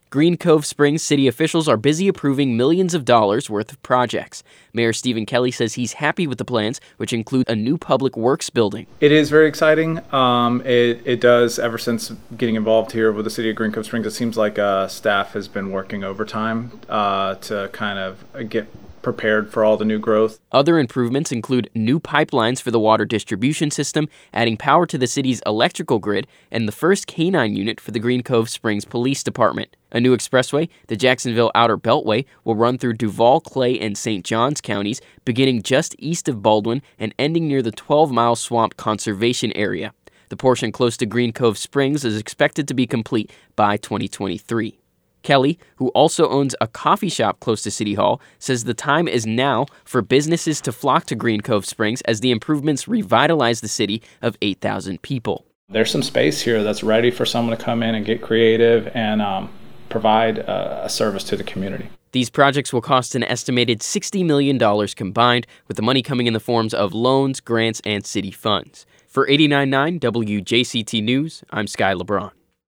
Green Cove Springs city officials are busy approving millions of dollars worth of projects. Mayor Stephen Kelly says he's happy with the plans, which include a new public works building. It is very exciting. It does, ever since getting involved here with the city of Green Cove Springs, it seems like staff has been working overtime to kind of get prepared for all the new growth. Other improvements include new pipelines for the water distribution system, adding power to the city's electrical grid, and the first K-9 unit for the Green Cove Springs Police Department. A new expressway, the Jacksonville Outer Beltway, will run through Duval, Clay, and St. Johns counties, beginning just east of Baldwin and ending near the 12-mile swamp conservation area. The portion close to Green Cove Springs is expected to be complete by 2023. Kelly, who also owns a coffee shop close to City Hall, says the time is now for businesses to flock to Green Cove Springs as the improvements revitalize the city of 8,000 people. There's some space here that's ready for someone to come in and get creative and provide a service to the community. These projects will cost an estimated $60 million combined, with the money coming in the forms of loans, grants, and city funds. For 89.9 WJCT News, I'm Sky LeBron.